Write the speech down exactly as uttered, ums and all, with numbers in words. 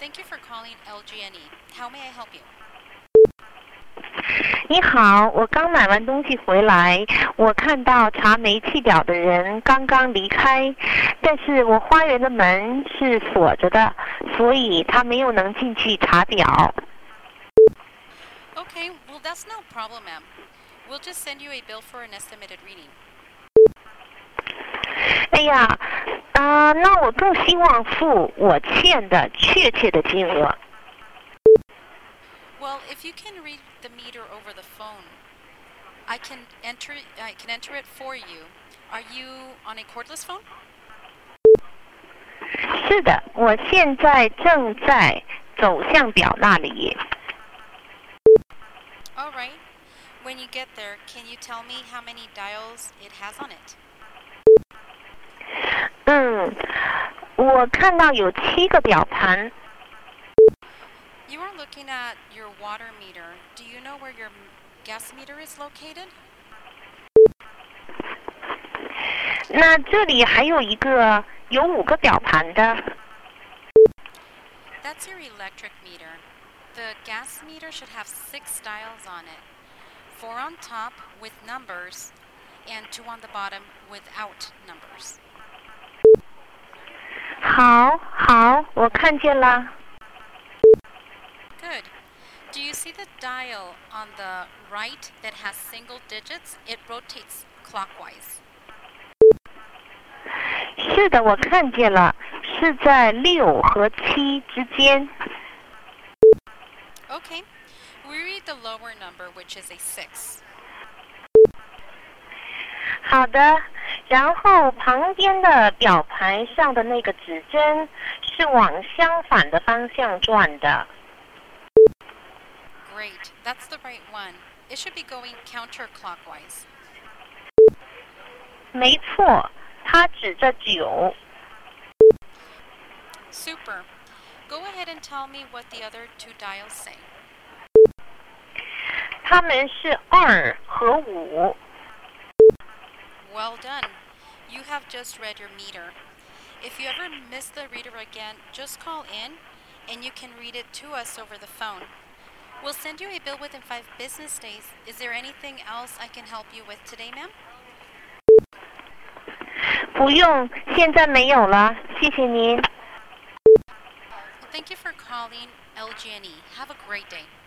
Thank you for calling L G N E. How may I help you? 你好，我刚买完东西回来，我看到查煤气表的人刚刚离开，但是我花园的门是锁着的，所以他没有能进去查表。 Okay, well that's no problem, ma'am. We'll just send you a bill for an estimated reading. 哎呀，啊、呃，那我更希望付我欠的确切的金额。 Well, if you can read the meter over the phone, I can enter I can enter it for you. Are you on a cordless phone? 是的，我现在正在走向表那里。 All right. When you get there, can you tell me how many dials it has on it? 嗯，我看到有七个表盘。 You are looking at your water meter. Do you know where your gas meter is located? 那这里还有一个有五个表盘的。 That's your electric meter. The gas meter should have six dials on it. Four on top with numbers and two on the bottom without numbers. 好，好，我看见了。 Good. Do you see the dial on the right that has single digits? It rotates clockwise. 是的，我看见了，是在六和七之间。 Okay. We read the lower number, which is a six. 好的，然后旁边的表盘上的那个指针是往相反的方向转的。 Great. That's the right one. It should be going counterclockwise. 没错，它指着九。 Super. Go ahead and tell me what the other two dials say. 它们是二和五。 Well done. You have just read your meter. If you ever miss the reader again, just call in and you can read it to us over the phone. We'll send you a bill within five business days. Is there anything else I can help you with today, ma'am? 不用，现在没有了，谢谢您。 Thank you for calling L G N E. Have a great day.